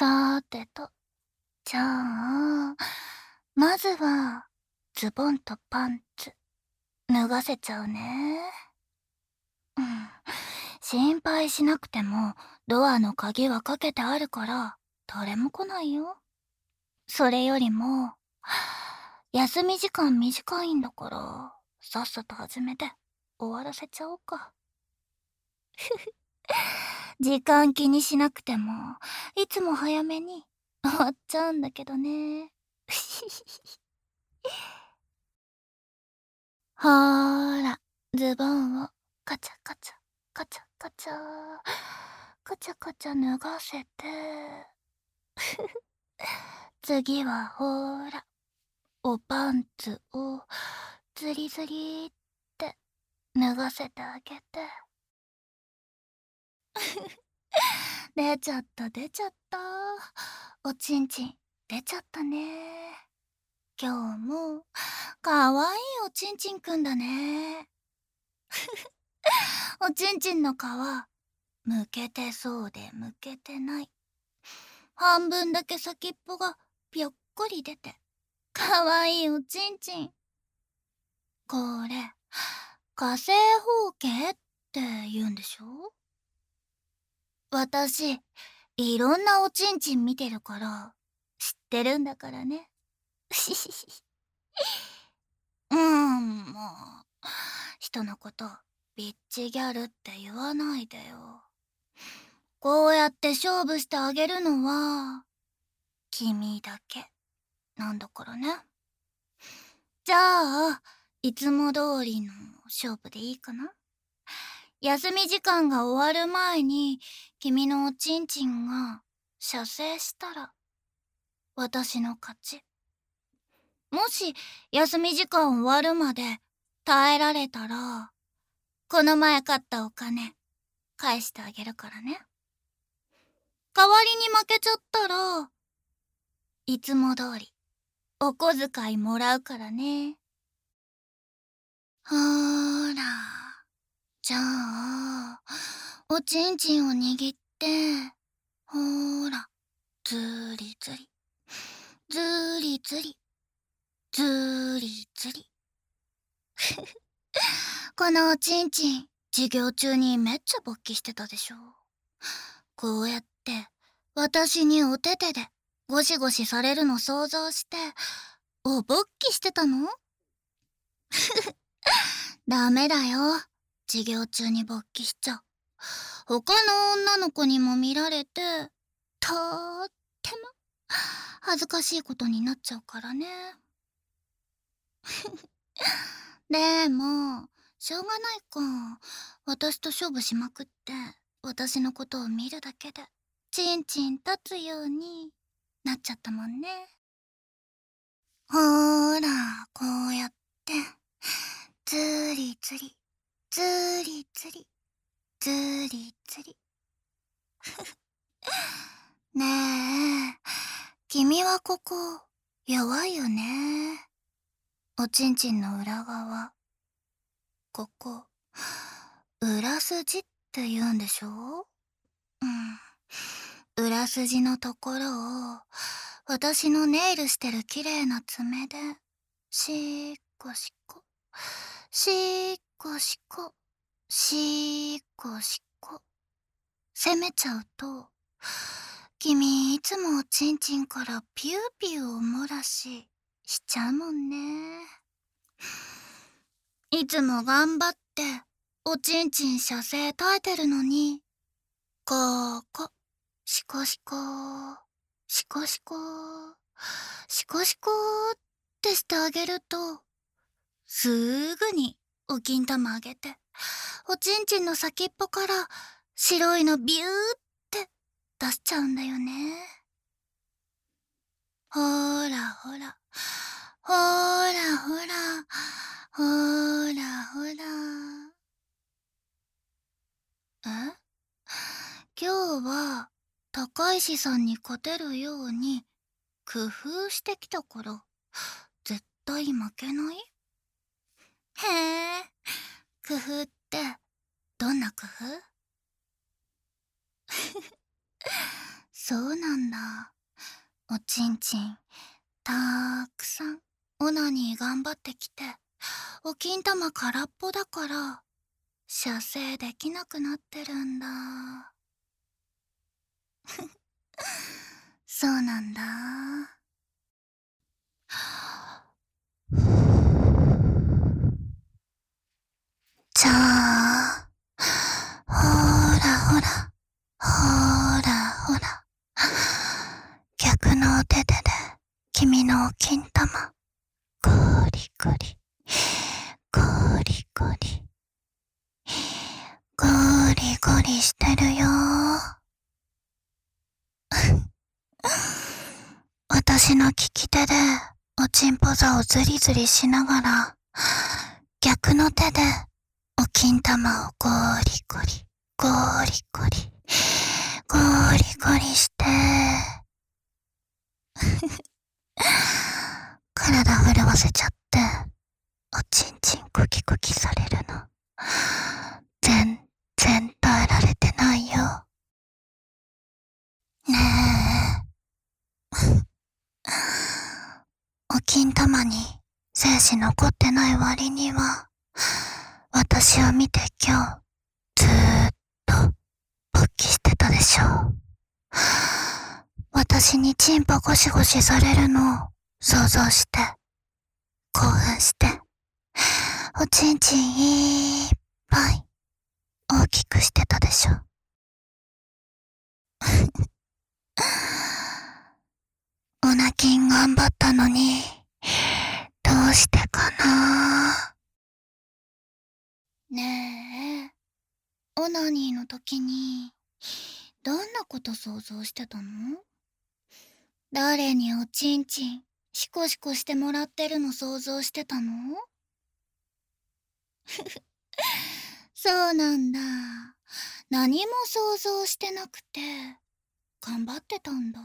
さーてと、じゃあ、まずは、ズボンとパンツ、脱がせちゃうね。うん。心配しなくても、ドアの鍵はかけてあるから、誰も来ないよ。それよりも、休み時間短いんだから、さっさと始めて、終わらせちゃおうか。時間気にしなくても、いつも早めに終わっちゃうんだけどね。ほーら、ズボンをカチャカチャ、カチャカチャ、カチャカチャ脱がせて、次はほーら、おパンツをズリズリって脱がせてあげて。出ちゃった出ちゃった。おちんちん出ちゃったね。今日もかわいいおちんちんくんだね。おちんちんの皮むけてそうでむけてない。半分だけ先っぽがぴょっこり出てかわいいおちんちん。これ火星包茎って言うんでしょ。私いろんなおちんちん見てるから知ってるんだからね。もう人のことビッチギャルって言わないでよ。こうやって勝負してあげるのは君だけなんだからね。じゃあいつも通りの勝負でいいかな。休み時間が終わる前に君のおちんちんが射精したら私の勝ち。もし休み時間終わるまで耐えられたらこの前買ったお金返してあげるからね。代わりに負けちゃったらいつも通りお小遣いもらうからね。ほーら、じゃあおちんちんを握って、ほーら、ずりずりずりずりずりずり。このおちんちん授業中にめっちゃ勃起してたでしょ。こうやって私にお手手でゴシゴシされるの想像してお勃起してたの。ダメだよ、授業中に勃起しちゃ他の女の子にも見られてとーっても恥ずかしいことになっちゃうからね。でもしょうがないか。私と勝負しまくって私のことを見るだけでチンチン立つようになっちゃったもんね。ほーら、こうやってずりずりずりずりずりずり。ねえ、君はここ弱いよね。おちんちんの裏側、ここ裏筋って言うんでしょ。裏筋のところを私のネイルしてる綺麗な爪でしっこしこしっこしこしっこしこ攻めちゃうと、君いつもおちんちんからピューピューお漏らししちゃうもんね。いつも頑張っておちんちん射精耐えてるのに、ここシコシコシコシコシコシコってしてあげるとすぐにお金玉あげておちんちんの先っぽから白いのビューって出しちゃうんだよね。ほらほらほらほらほらほら。え、今日は高石さんに勝てるように工夫してきたから絶対負けない。へえ、工夫ってどんな工夫？ そうなんだ。おちんちん、たーくさん、オナニー頑張ってきて、お金玉空っぽだから、射精できなくなってるんだ。そうなんだ。じゃあ、ほらほら、ほらほら、逆のお手手で君のお金玉、ゴリゴリ、ゴリゴリ、ゴリゴリしてるよ。私の利き手でおちんぽ座をズリズリしながら、逆の手でお金玉をゴリゴリ、ゴリゴリ、ゴリゴリして、体震わせちゃって、おちんちんコキコキされるの。全然耐えられてないよ。ねえ。お金玉に精子残ってない割には、私を見て今日、ずーっと勃起してたでしょ。私にチンポゴシゴシされるのを想像して、興奮して、おちんちんいっぱい大きくしてたでしょ。オナキン頑張ったのに、どうしてかな。ねえ、オナニーの時に、どんなこと想像してたの？誰におちんちん、シコシコしてもらってるの想像してたの？そうなんだ。何も想像してなくて、頑張ってたんだ。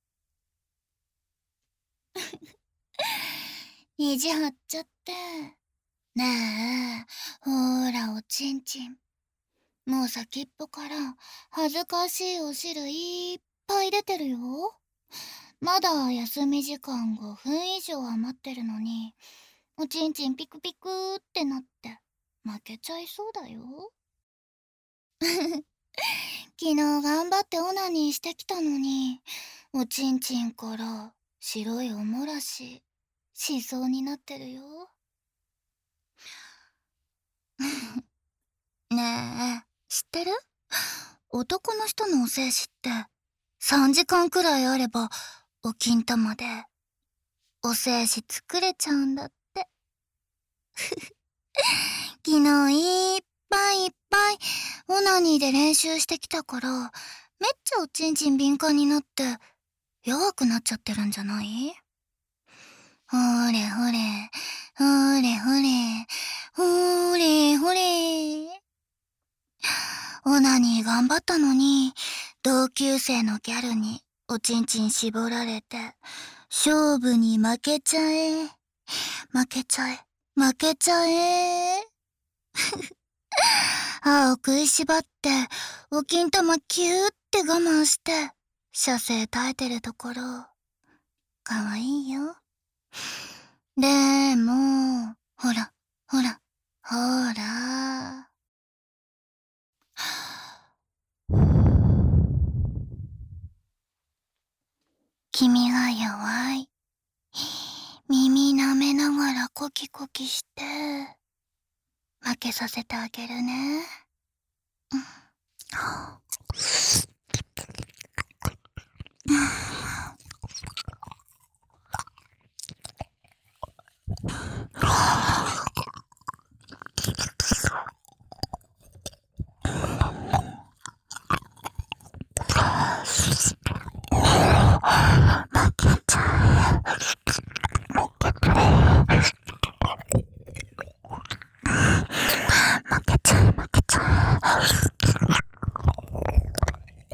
意地張っちゃって。ねえ、ほらおちんちん。もう先っぽから恥ずかしいお汁いっぱい出てるよ。まだ休み時間5分以上余ってるのに、おちんちんピクピクってなって負けちゃいそうだよ。昨日頑張ってオナニーしてきたのに、おちんちんから白いおもらししそうになってるよ。ねえ、知ってる？男の人のお精子って3時間くらいあればお金玉でお精子作れちゃうんだって。昨日いっぱいいっぱいオナニーで練習してきたからめっちゃおちんちん敏感になって弱くなっちゃってるんじゃない？ほれほれ、ほれほれ、ほれほれ。オナニー頑張ったのに、同級生のギャルにおちんちん絞られて、勝負に負けちゃえ。負けちゃえ。負けちゃえ。歯を食いしばって、お金玉キューって我慢して、射精耐えてるところ、かわいいよ。でも、ほら、ほら、ほら。君が弱い。耳舐めながらコキコキして、負けさせてあげるね。負けちゃえ。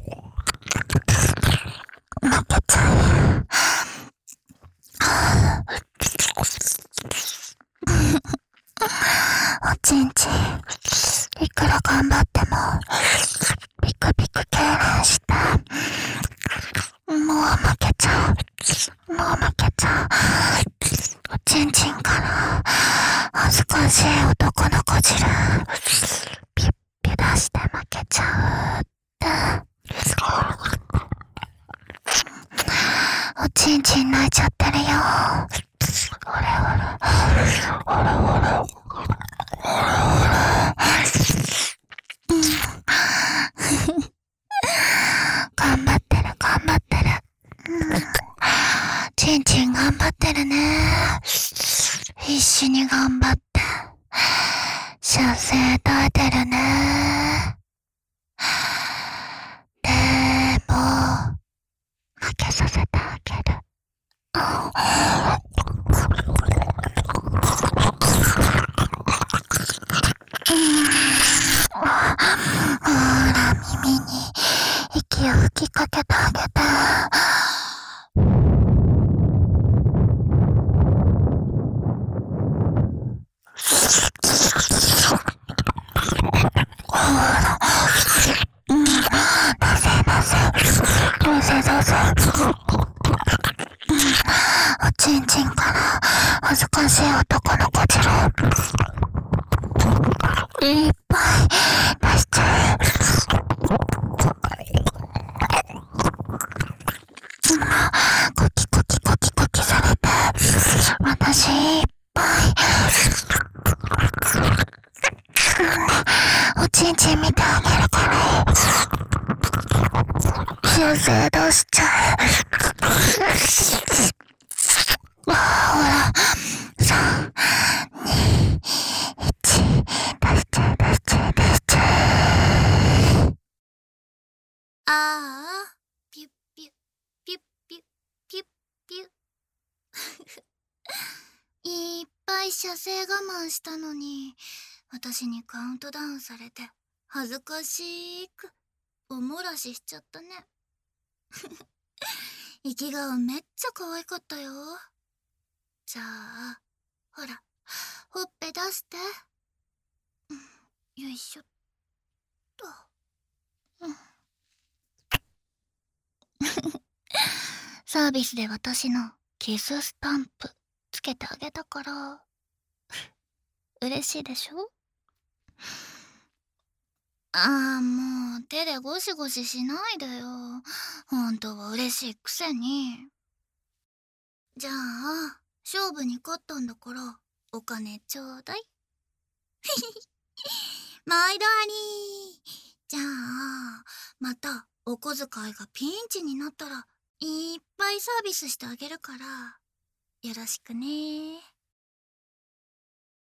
負けちゃう。もう負けちゃう。おちんちんから恥ずかしい男のこ汁ピッピ出して負けちゃうって。おちんちん泣いちゃってるよ。ほれほれほれほれ頑張ってる頑張ってる。ちんちん頑張ってるね。必死に頑張って射精耐えてるね。でも負けさせてあげる。ほら耳に息を吹きかけてあげて。おちんちんから恥ずかしい男のこちらいっぱい出しちゃう。コキコキコキコキされて私いっぱいおちんちん見てあげるから射精出しちゃう。ほら3、2、1出しちゃう出しちゃう出しちゃう。ああ、ピュッピュッピュッピュッピュッピュッいっぱい射精我慢したのに私にカウントダウンされて恥ずかしくおもらししちゃったね。息顔めっちゃ可愛かったよ。じゃあほらほっぺ出して、よいしょっと、サービスで私のキススタンプつけてあげたから嬉しいでしょ。もう手でゴシゴシしないでよ。本当は嬉しいくせに。じゃあ勝負に勝ったんだからお金ちょうだい。毎度あり。じゃあまたお小遣いがピンチになったらいっぱいサービスしてあげるからよろしくね。